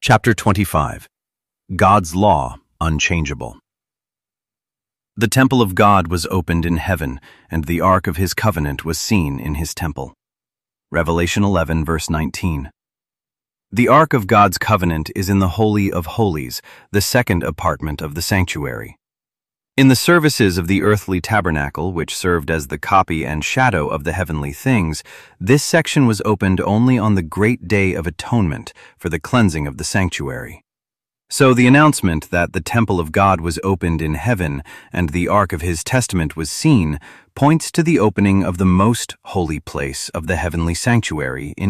Chapter 25. God's Law Unchangeable. The temple of God was opened in heaven, and the ark of his covenant was seen in his temple. Revelation 11, verse 19. The ark of God's covenant is in the Holy of Holies, the second apartment of the sanctuary. In the services of the earthly tabernacle, which served as the copy and shadow of the heavenly things, this section was opened only on the great day of atonement for the cleansing of the sanctuary. So the announcement that the temple of God was opened in heaven and the ark of his testament was seen points to the opening of the most holy place of the heavenly sanctuary in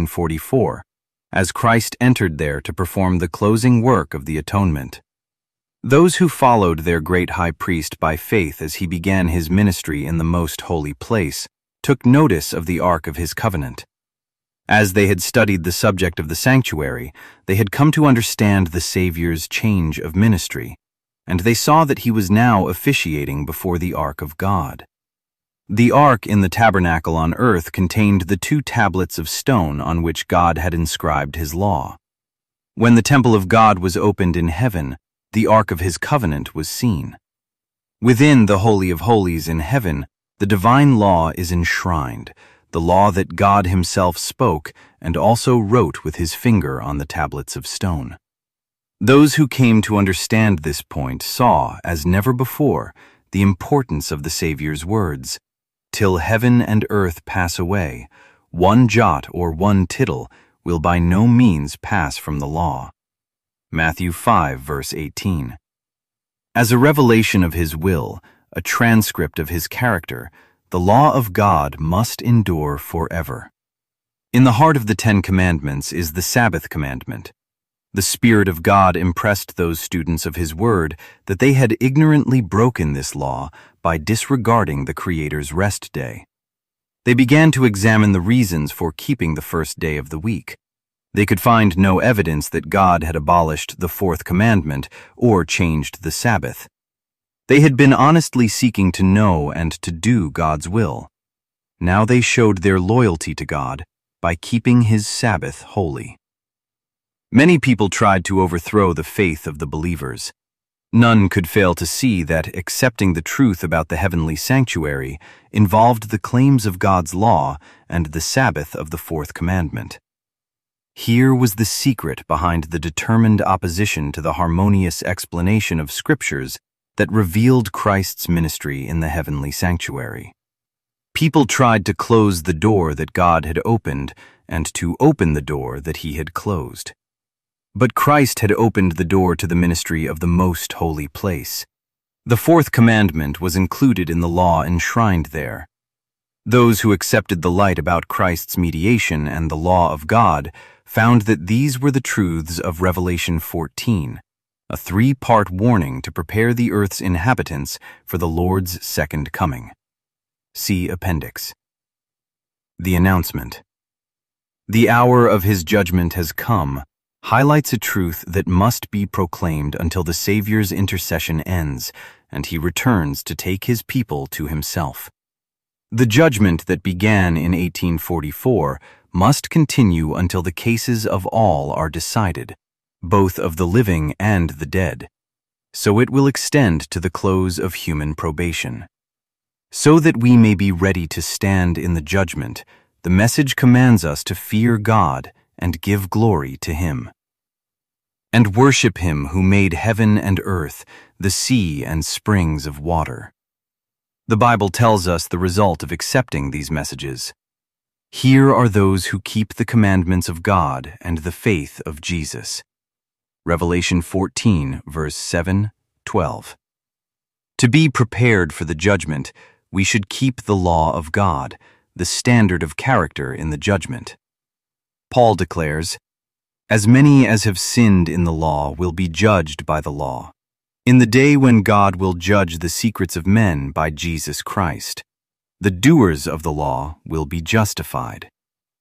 1844, as Christ entered there to perform the closing work of the atonement. Those who followed their great high priest by faith as he began his ministry in the most holy place took notice of the ark of his covenant. As they had studied the subject of the sanctuary, they had come to understand the Savior's change of ministry, and they saw that he was now officiating before the ark of God. The ark in the tabernacle on earth contained the 2 tablets of stone on which God had inscribed his law. When the temple of God was opened in heaven, the ark of his covenant was seen. Within the Holy of Holies in heaven, the divine law is enshrined, the law that God himself spoke and also wrote with his finger on the tablets of stone. Those who came to understand this point saw, as never before, the importance of the Savior's words, "Till heaven and earth pass away, one jot or one tittle will by no means pass from the law." Matthew 5, verse 18. As a revelation of his will, a transcript of his character, the law of God must endure forever. In the heart of the 10 Commandments is the Sabbath commandment. The Spirit of God impressed those students of his word that they had ignorantly broken this law by disregarding the Creator's rest day. They began to examine the reasons for keeping the first day of the week. They could find no evidence that God had abolished the 4th commandment or changed the Sabbath. They had been honestly seeking to know and to do God's will. Now they showed their loyalty to God by keeping his Sabbath holy. Many people tried to overthrow the faith of the believers. None could fail to see that accepting the truth about the heavenly sanctuary involved the claims of God's law and the Sabbath of the 4th commandment. Here was the secret behind the determined opposition to the harmonious explanation of scriptures that revealed Christ's ministry in the heavenly sanctuary. People tried to close the door that God had opened and to open the door that he had closed. But Christ had opened the door to the ministry of the most holy place. The 4th commandment was included in the law enshrined there. Those who accepted the light about Christ's mediation and the law of God found that these were the truths of Revelation 14, a 3-part warning to prepare the earth's inhabitants for the Lord's second coming. See Appendix. The announcement. The hour of his judgment has come highlights a truth that must be proclaimed until the Savior's intercession ends and he returns to take his people to himself. The judgment that began in 1844 must continue until the cases of all are decided, both of the living and the dead. So it will extend to the close of human probation. So that we may be ready to stand in the judgment, the message commands us to fear God and give glory to him. And worship him who made heaven and earth, the sea and springs of water. The Bible tells us the result of accepting these messages. Here are those who keep the commandments of God and the faith of Jesus. Revelation 14, verse 7, 12. To be prepared for the judgment, we should keep the law of God, the standard of character in the judgment. Paul declares, "As many as have sinned in the law will be judged by the law, in the day when God will judge the secrets of men by Jesus Christ. The doers of the law will be justified."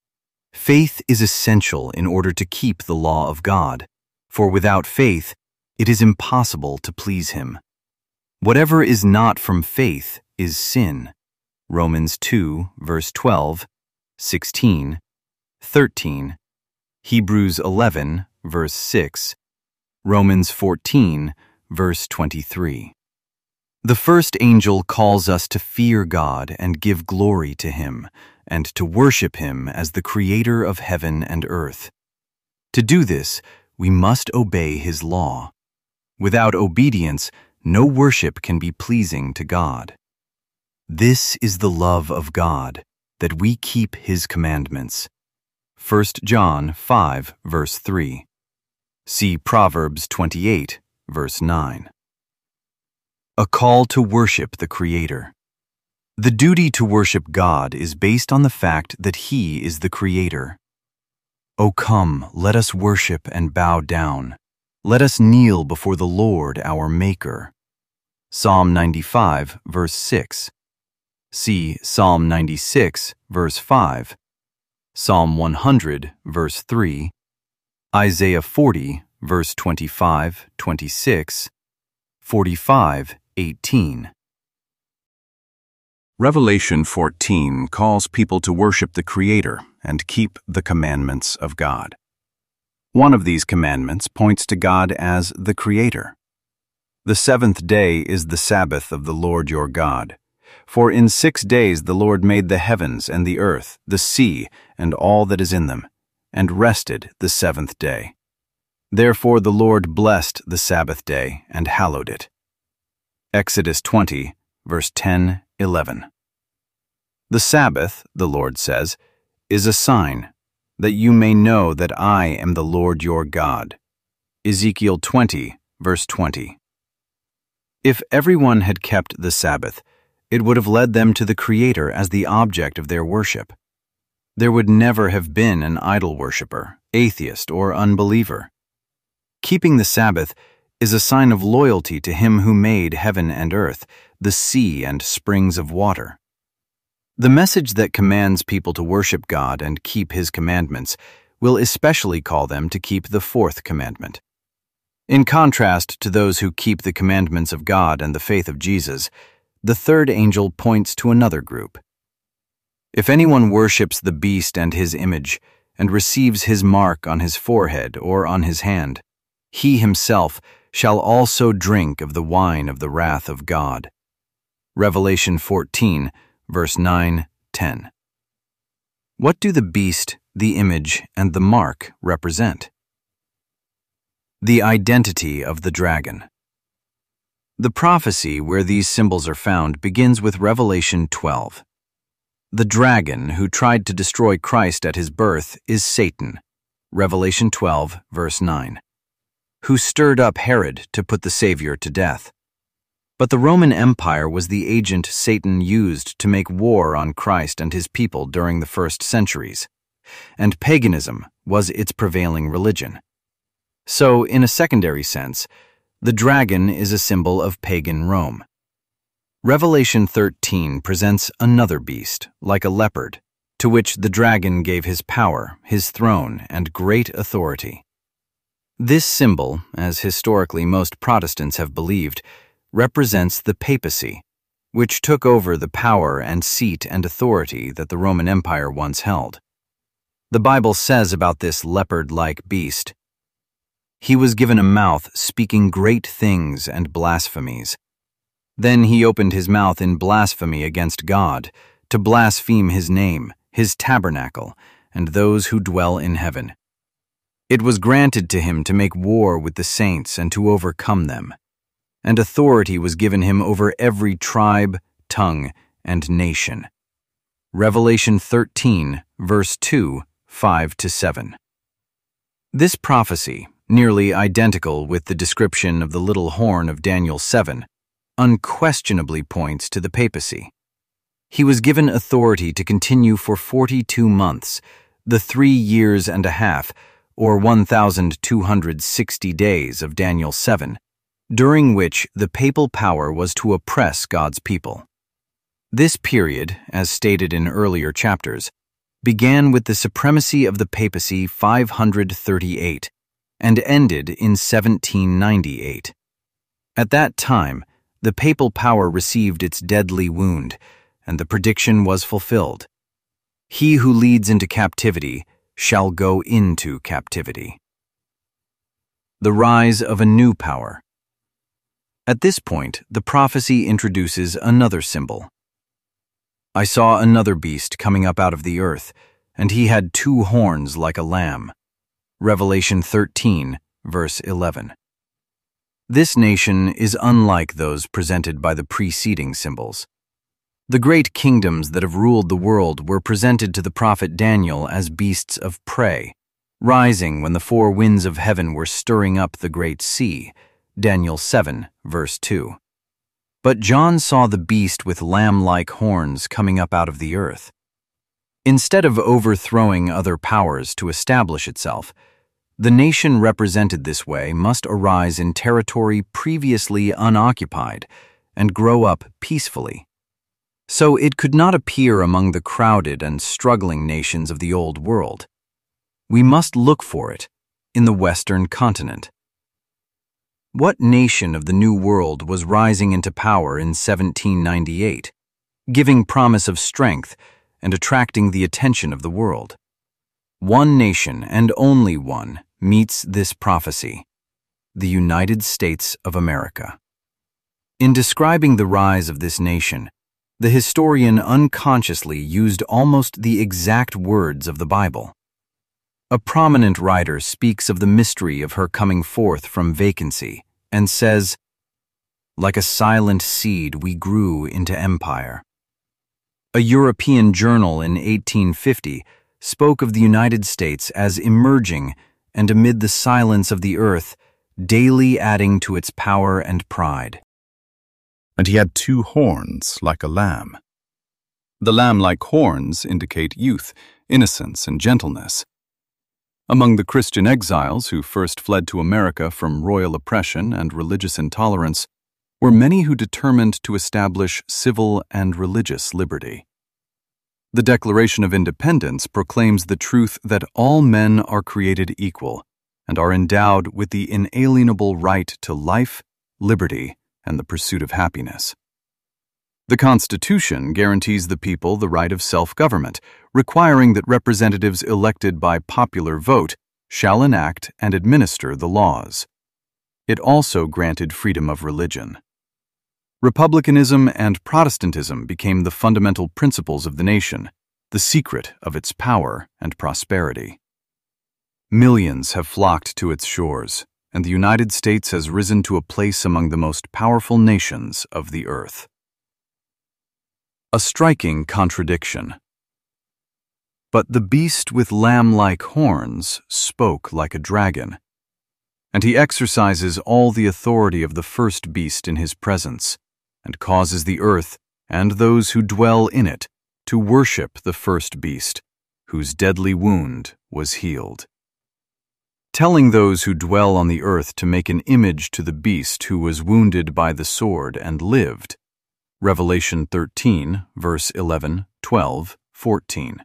Faith is essential in order to keep the law of God, for without faith, it is impossible to please him. Whatever is not from faith is sin. Romans 2, verse 12, 16, 13, Hebrews 11, verse 6, Romans 14, verse 23. The first angel calls us to fear God and give glory to Him, and to worship Him as the Creator of heaven and earth. To do this, we must obey His law. Without obedience, no worship can be pleasing to God. This is the love of God, that we keep His commandments. 1 John 5, verse 3. See Proverbs 28, verse 9. A call to worship the Creator. The duty to worship God is based on the fact that He is the Creator. O come, let us worship and bow down. Let us kneel before the Lord our Maker. Psalm 95, verse 6. See Psalm 96, verse 5. Psalm 100, verse 3. Isaiah 40, verse 25, 26. 45, 18. Revelation 14 calls people to worship the Creator and keep the commandments of God. One of these commandments points to God as the Creator. The seventh day is the Sabbath of the Lord your God. For in 6 days the Lord made the heavens and the earth, the sea, and all that is in them, and rested the seventh day. Therefore the Lord blessed the Sabbath day and hallowed it. Exodus 20, verse 10, 11. The Sabbath, the Lord says, is a sign, that you may know that I am the Lord your God. Ezekiel 20, verse 20. If everyone had kept the Sabbath, it would have led them to the Creator as the object of their worship. There would never have been an idol worshiper, atheist, or unbeliever. Keeping the Sabbath is a sign of loyalty to Him who made heaven and earth, the sea and springs of water. The message that commands people to worship God and keep His commandments will especially call them to keep the fourth commandment. In contrast to those who keep the commandments of God and the faith of Jesus, the third angel points to another group. If anyone worships the beast and his image, and receives his mark on his forehead or on his hand, he himself shall also drink of the wine of the wrath of God. Revelation 14, verse 9, 10. What do the beast, the image, and the mark represent? The identity of the dragon. The prophecy where these symbols are found begins with Revelation 12. The dragon who tried to destroy Christ at His birth is Satan, Revelation 12, verse 9, who stirred up Herod to put the Savior to death. But the Roman Empire was the agent Satan used to make war on Christ and His people during the first centuries, and paganism was its prevailing religion. So, in a secondary sense, the dragon is a symbol of pagan Rome. Revelation 13 presents another beast, like a leopard, to which the dragon gave his power, his throne, and great authority. This symbol, as historically most Protestants have believed, represents the papacy, which took over the power and seat and authority that the Roman Empire once held. The Bible says about this leopard-like beast, "He was given a mouth speaking great things and blasphemies. Then he opened his mouth in blasphemy against God, to blaspheme His name, His tabernacle, and those who dwell in heaven. It was granted to him to make war with the saints and to overcome them. And authority was given him over every tribe, tongue, and nation." Revelation 13, verse 2, 5-7. This prophecy, nearly identical with the description of the little horn of Daniel 7, unquestionably points to the papacy. He was given authority to continue for 42 months, the 3 years and a half, or 1,260 days of Daniel 7, during which the papal power was to oppress God's people. This period, as stated in earlier chapters, began with the supremacy of the papacy 538 and ended in 1798. At that time, the papal power received its deadly wound, and the prediction was fulfilled. He who leads into captivity shall go into captivity. the rise of a new power. At this point, the prophecy introduces another symbol. I saw another beast coming up out of the earth, and he had 2 horns like a lamb. Revelation 13, verse 11. This nation is unlike those presented by the preceding symbols. The great kingdoms that have ruled the world were presented to the prophet Daniel as beasts of prey, rising when the 4 winds of heaven were stirring up the great sea. Daniel 7, verse 2. But John saw the beast with lamb-like horns coming up out of the earth. Instead of overthrowing other powers to establish itself, the nation represented this way must arise in territory previously unoccupied and grow up peacefully. So it could not appear among the crowded and struggling nations of the old world. We must look for it in the Western continent. What nation of the New World was rising into power in 1798, giving promise of strength and attracting the attention of the world? One nation, and only one, meets this prophecy: the United States of America. In describing the rise of this nation, the historian unconsciously used almost the exact words of the Bible. A prominent writer speaks of the mystery of her coming forth from vacancy and says, "Like a silent seed we grew into empire." A European journal in 1850 spoke of the United States as emerging and amid the silence of the earth, daily adding to its power and pride. And he had 2 horns like a lamb. The lamb-like horns indicate youth, innocence, and gentleness. Among the Christian exiles who first fled to America from royal oppression and religious intolerance were many who determined to establish civil and religious liberty. The Declaration of Independence proclaims the truth that all men are created equal and are endowed with the inalienable right to life, liberty, and the pursuit of happiness. The Constitution guarantees the people the right of self-government, requiring that representatives elected by popular vote shall enact and administer the laws. It also granted freedom of religion. Republicanism and Protestantism became the fundamental principles of the nation, the secret of its power and prosperity. Millions have flocked to its shores, and the United States has risen to a place among the most powerful nations of the earth. A striking contradiction. But the beast with lamb-like horns spoke like a dragon, and he exercises all the authority of the first beast in his presence, and causes the earth and those who dwell in it to worship the first beast, whose deadly wound was healed. Telling those who dwell on the earth to make an image to the beast who was wounded by the sword and lived. Revelation 13, verse 11, 12, 14.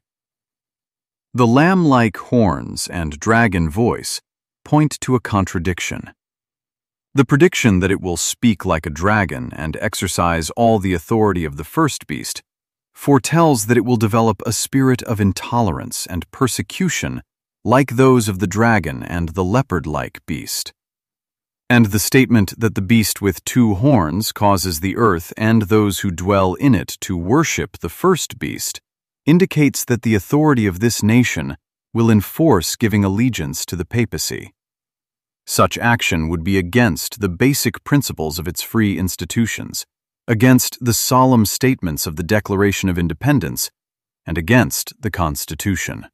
The lamb-like horns and dragon voice point to a contradiction. The prediction that it will speak like a dragon and exercise all the authority of the first beast foretells that it will develop a spirit of intolerance and persecution like those of the dragon and the leopard-like beast. And the statement that the beast with 2 horns causes the earth and those who dwell in it to worship the first beast indicates that the authority of this nation will enforce giving allegiance to the papacy. Such action would be against the basic principles of its free institutions, against the solemn statements of the Declaration of Independence, and against the Constitution.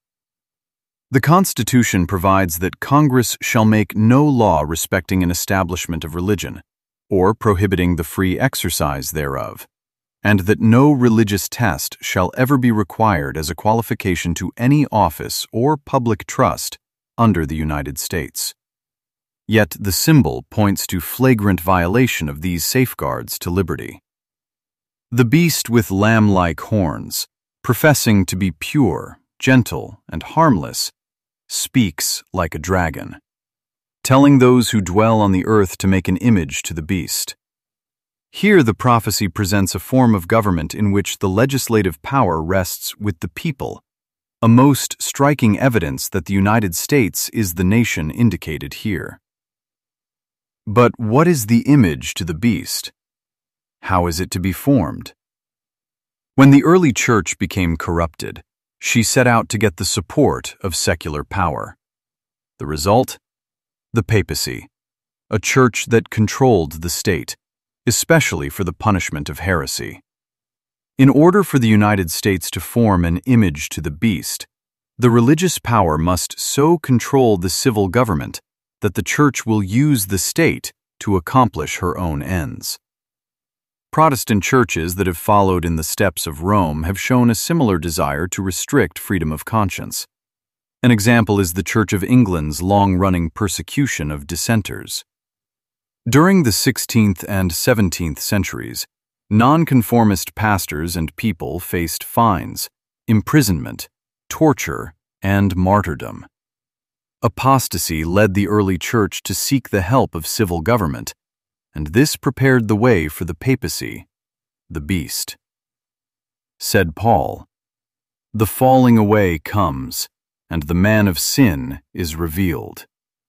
The Constitution provides that Congress shall make no law respecting an establishment of religion, or prohibiting the free exercise thereof, and that no religious test shall ever be required as a qualification to any office or public trust under the United States. Yet the symbol points to flagrant violation of these safeguards to liberty. The beast with lamb-like horns, professing to be pure, gentle, and harmless, speaks like a dragon, telling those who dwell on the earth to make an image to the beast. Here the prophecy presents a form of government in which the legislative power rests with the people, a most striking evidence that the United States is the nation indicated here. But what is the image to the beast? How is it to be formed? When the early church became corrupted, she set out to get the support of secular power. The result? The papacy, a church that controlled the state, especially for the punishment of heresy. In order for the United States to form an image to the beast, the religious power must so control the civil government that the church will use the state to accomplish her own ends. Protestant churches that have followed in the steps of Rome have shown a similar desire to restrict freedom of conscience. An example is the Church of England's long-running persecution of dissenters. During the 16th and 17th centuries, nonconformist pastors and people faced fines, imprisonment, torture, and martyrdom. Apostasy led the early church to seek the help of civil government, and this prepared the way for the papacy, the beast. Said Paul, "The falling away comes, and the man of sin is revealed."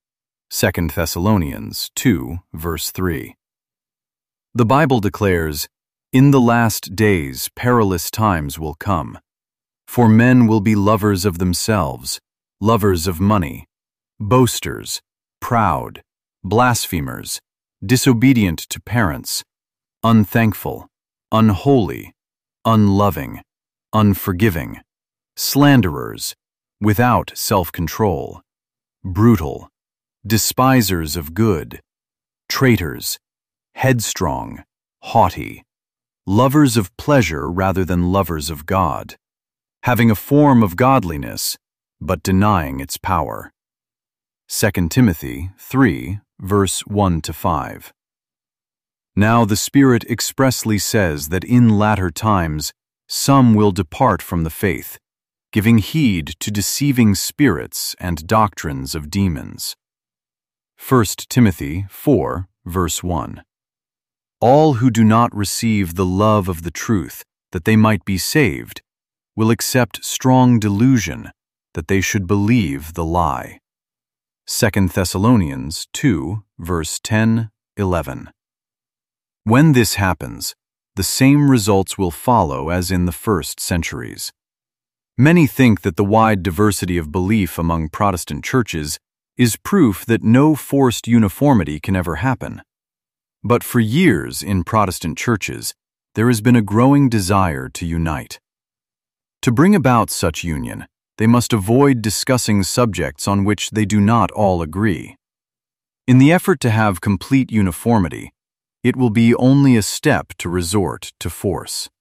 2 Thessalonians 2, verse 3. The Bible declares, "In the last days perilous times will come, for men will be lovers of themselves, lovers of money, boasters, proud, blasphemers, disobedient to parents, unthankful, unholy, unloving, unforgiving, slanderers, without self-control, brutal, despisers of good, traitors, headstrong, haughty, lovers of pleasure rather than lovers of God, having a form of godliness, but denying its power." 2 Timothy 3, verse 1-5. Now the Spirit expressly says that in latter times some will depart from the faith, giving heed to deceiving spirits and doctrines of demons. 1 Timothy 4, verse 1. All who do not receive the love of the truth, that they might be saved, will accept strong delusion, that they should believe the lie. 2 Thessalonians 2, verse 10, 11. When this happens, the same results will follow as in the first centuries. Many think that the wide diversity of belief among Protestant churches is proof that no forced uniformity can ever happen. But for years in Protestant churches, there has been a growing desire to unite. To bring about such union, they must avoid discussing subjects on which they do not all agree. In the effort to have complete uniformity, it will be only a step to resort to force.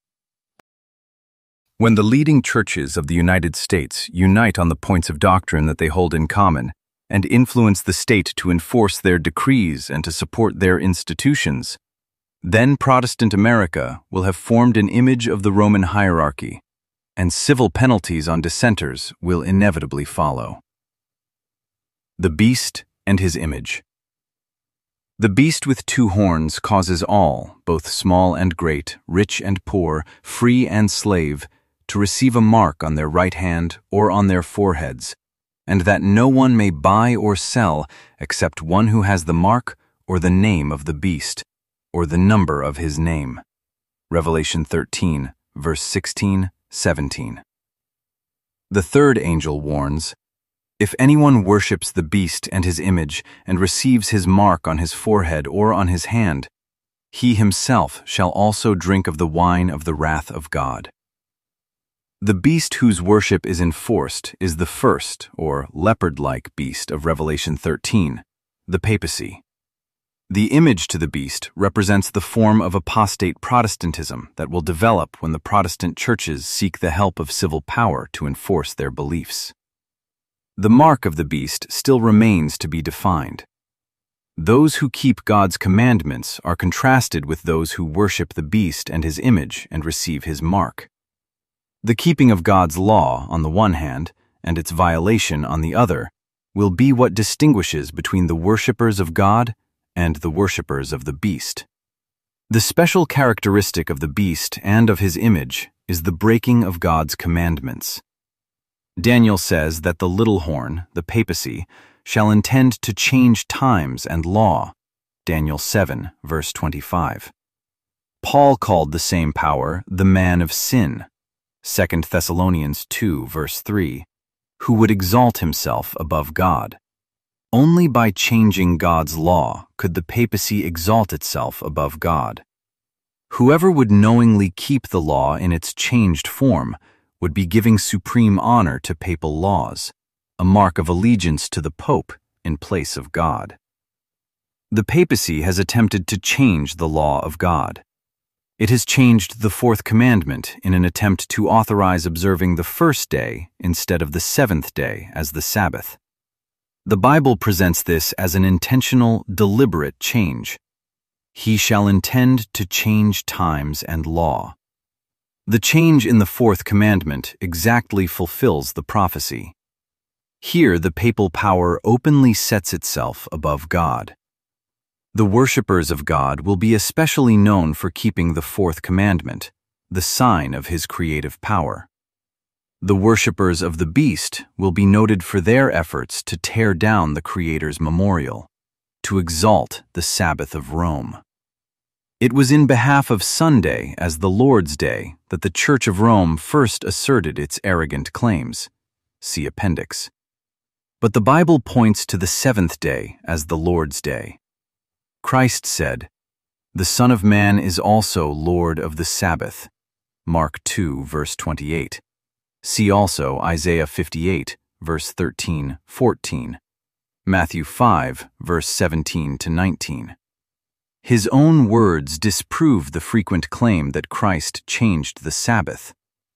When the leading churches of the United States unite on the points of doctrine that they hold in common, and influence the state to enforce their decrees and to support their institutions, then Protestant America will have formed an image of the Roman hierarchy, and civil penalties on dissenters will inevitably follow. The Beast and His Image. The beast with two horns causes all, both small and great, rich and poor, free and slave, to receive a mark on their right hand or on their foreheads, and that no one may buy or sell except one who has the mark or the name of the beast, or the number of his name. Revelation 13, verse 16, 17. The third angel warns, "If anyone worships the beast and his image and receives his mark on his forehead or on his hand, he himself shall also drink of the wine of the wrath of God." The beast whose worship is enforced is the first, or leopard-like beast of Revelation 13, the papacy. The image to the beast represents the form of apostate Protestantism that will develop when the Protestant churches seek the help of civil power to enforce their beliefs. The mark of the beast still remains to be defined. Those who keep God's commandments are contrasted with those who worship the beast and his image and receive his mark. The keeping of God's law, on the one hand, and its violation on the other, will be what distinguishes between the worshippers of God and the worshippers of the beast. The special characteristic of the beast and of his image is the breaking of God's commandments. Daniel says that the little horn, the papacy, shall intend to change times and law, Daniel 7, verse 25. Paul called the same power the man of sin, 2 Thessalonians 2, verse 3, who would exalt himself above God. Only by changing God's law could the papacy exalt itself above God. Whoever would knowingly keep the law in its changed form would be giving supreme honor to papal laws, a mark of allegiance to the Pope in place of God. The papacy has attempted to change the law of God. It has changed the fourth commandment in an attempt to authorize observing the first day instead of the seventh day as the Sabbath. The Bible presents this as an intentional, deliberate change. He shall intend to change times and law. The change in the fourth commandment exactly fulfills the prophecy. Here, the papal power openly sets itself above God. The worshippers of God will be especially known for keeping the fourth commandment, the sign of his creative power. The worshippers of the beast will be noted for their efforts to tear down the Creator's memorial, to exalt the Sabbath of Rome. It was in behalf of Sunday as the Lord's Day that the Church of Rome first asserted its arrogant claims. See Appendix. But the Bible points to the seventh day as the Lord's Day. Christ said, "The Son of Man is also Lord of the Sabbath." Mark 2, verse 28. See also Isaiah 58, verse 13, 14. Matthew 5, verse 17 to 19. His own words disprove the frequent claim that Christ changed the Sabbath.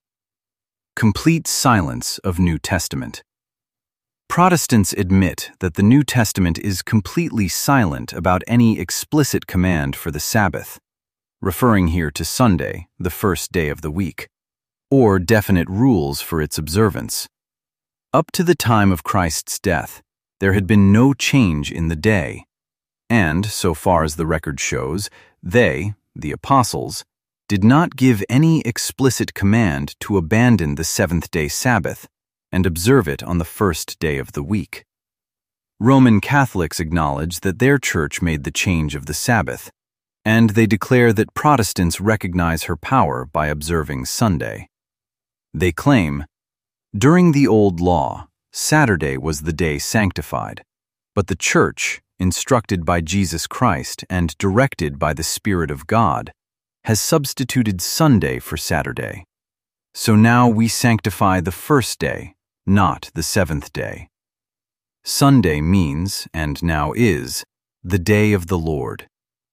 Complete silence of New Testament. Protestants admit that the New Testament is completely silent about any explicit command for the Sabbath, referring here to Sunday, the first day of the week, or definite rules for its observance. Up to the time of Christ's death, there had been no change in the day, and, so far as the record shows, they, the apostles, did not give any explicit command to abandon the seventh-day Sabbath and observe it on the first day of the week. Roman Catholics acknowledge that their church made the change of the Sabbath, and they declare that Protestants recognize her power by observing Sunday. They claim, during the Old Law, Saturday was the day sanctified, but the Church, instructed by Jesus Christ and directed by the Spirit of God, has substituted Sunday for Saturday. So now we sanctify the first day, not the seventh day. Sunday means, and now is, the day of the Lord.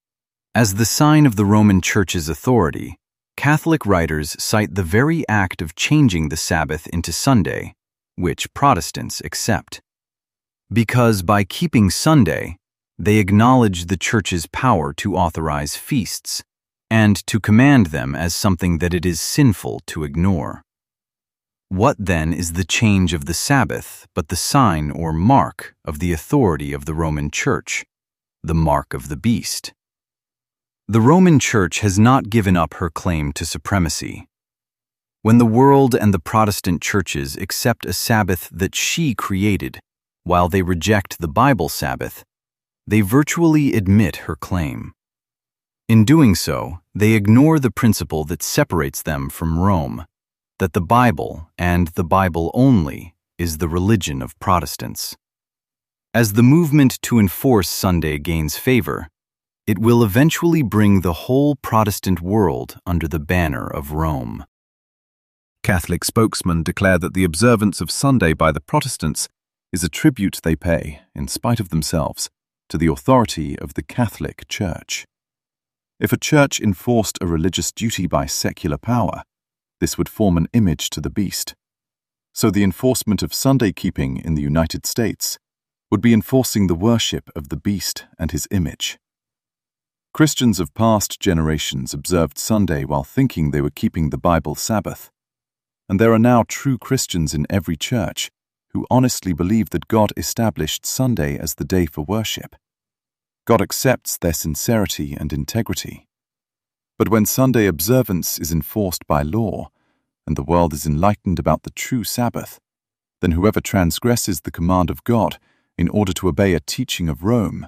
As the sign of the Roman Church's authority, Catholic writers cite the very act of changing the Sabbath into Sunday, which Protestants accept. Because by keeping Sunday, they acknowledge the Church's power to authorize feasts, and to command them as something that it is sinful to ignore. What then is the change of the Sabbath but the sign or mark of the authority of the Roman Church, the mark of the beast? The Roman Church has not given up her claim to supremacy. When the world and the Protestant churches accept a Sabbath that she created, while they reject the Bible Sabbath, they virtually admit her claim. In doing so, they ignore the principle that separates them from Rome, that the Bible, and the Bible only, is the religion of Protestants. As the movement to enforce Sunday gains favor, it will eventually bring the whole Protestant world under the banner of Rome. Catholic spokesmen declare that the observance of Sunday by the Protestants is a tribute they pay, in spite of themselves, to the authority of the Catholic Church. If a church enforced a religious duty by secular power, this would form an image to the beast. So the enforcement of Sunday keeping in the United States would be enforcing the worship of the beast and his image. Christians of past generations observed Sunday while thinking they were keeping the Bible Sabbath, and there are now true Christians in every church who honestly believe that God established Sunday as the day for worship. God accepts their sincerity and integrity. But when Sunday observance is enforced by law, and the world is enlightened about the true Sabbath, then whoever transgresses the command of God in order to obey a teaching of Rome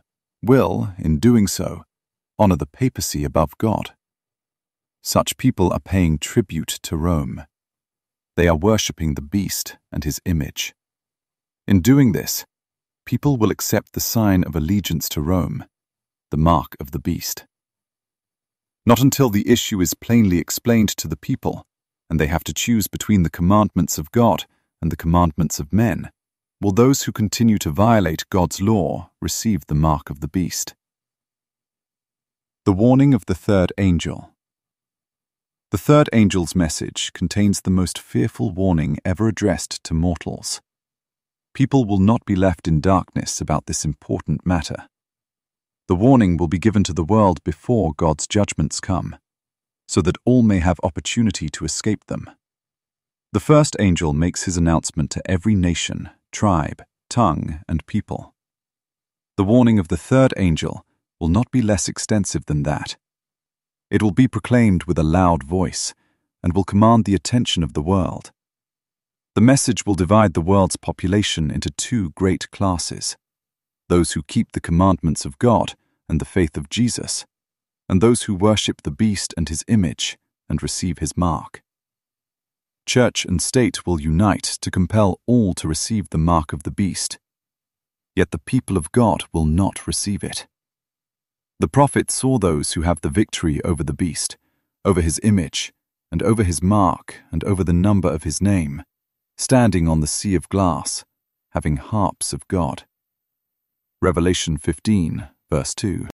will, in doing so, honor the papacy above God. Such people are paying tribute to Rome. They are worshipping the beast and his image. In doing this, people will accept the sign of allegiance to Rome, the mark of the beast. Not until the issue is plainly explained to the people, and they have to choose between the commandments of God and the commandments of men, will those who continue to violate God's law receive the mark of the beast. The warning of the third angel. The third angel's message contains the most fearful warning ever addressed to mortals. People will not be left in darkness about this important matter. The warning will be given to the world before God's judgments come, so that all may have opportunity to escape them. The first angel makes his announcement to every nation, tribe, tongue, and people. The warning of the third angel will not be less extensive than that. It will be proclaimed with a loud voice and will command the attention of the world. The message will divide the world's population into two great classes: those who keep the commandments of God and the faith of Jesus, and those who worship the beast and his image and receive his mark. Church and state will unite to compel all to receive the mark of the beast, yet the people of God will not receive it. The prophet saw those who have the victory over the beast, over his image, and over his mark, and over the number of his name, standing on the sea of glass, having harps of God. Revelation 15, verse 2.